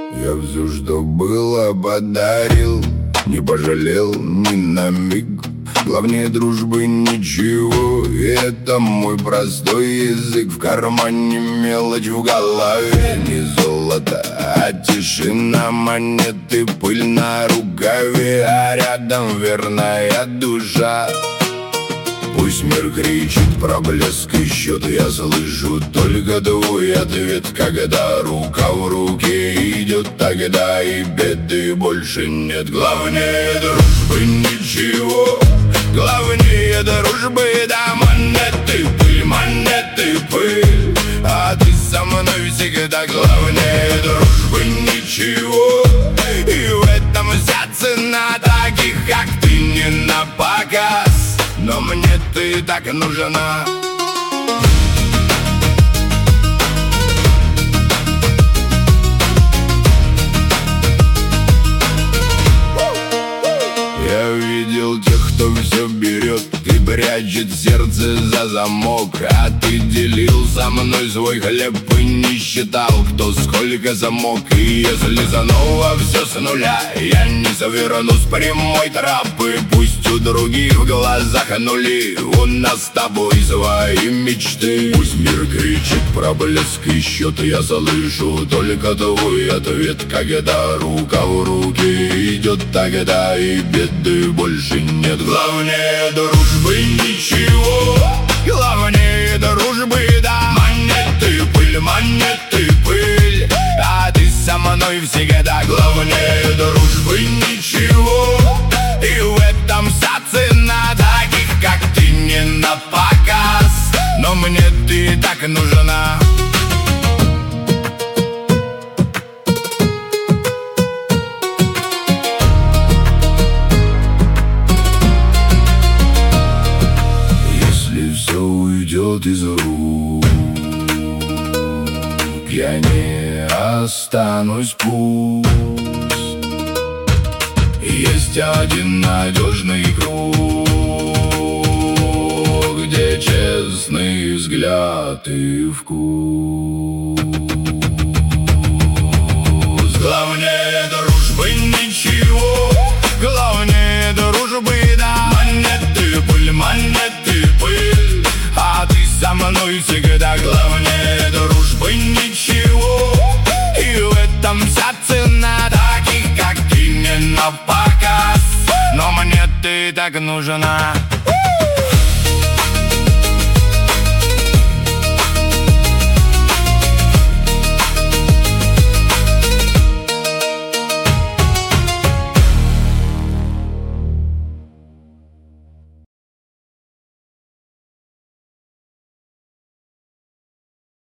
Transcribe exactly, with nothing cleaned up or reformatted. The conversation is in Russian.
Я все, что было, подарил, не пожалел ни на миг. Главнее дружбы ничего, и это мой простой язык. В кармане мелочь, в голове не золото, а тишина, монеты, пыль на рукаве, а рядом верная душа. Пусть мир кричит про блеск и счет, я слышу только твой ответ. Когда рука в руке идет, тогда и беды больше нет. Главнее дружбы ничего, главнее дружбы, да, монеты, пыль, монеты, пыль. А ты со мной всегда, главнее дружбы ничего. И в этом вся цена таких, как ты, не на показ, но мне ты так нужна. Я видел тех, кто все берет и прячет сердце за замок. А ты делил со мной свой хлеб и не считал, кто сколько замок. И если заново все с нуля, я не заверну с прямой тропы. Пусть у других в глазах нули, у нас с тобой свои мечты. Пусть мир кричит про блеск и счет, я слышу только твой ответ. Когда рука в руке идет, тогда и беды больше нет. Главнее дружбы ничего, главнее дружбы, да, монеты, пыль, монеты, пыль. А ты со мной всегда, главнее дружбы ничего. И в этом вся цена таких, как ты, не на показ, но мне ты так нужна. Если все уйдет из рук, я не останусь пусть. Есть один надежный круг, где честный взгляд и вкус. Главнее дружбы ничего, главнее дружбы, да, монеты, пыль, монеты, пыль. А ты со мной всегда, главнее дружбы ничего. И в этом вся цена таких, как ты, не на показ, но мне ты так нужна.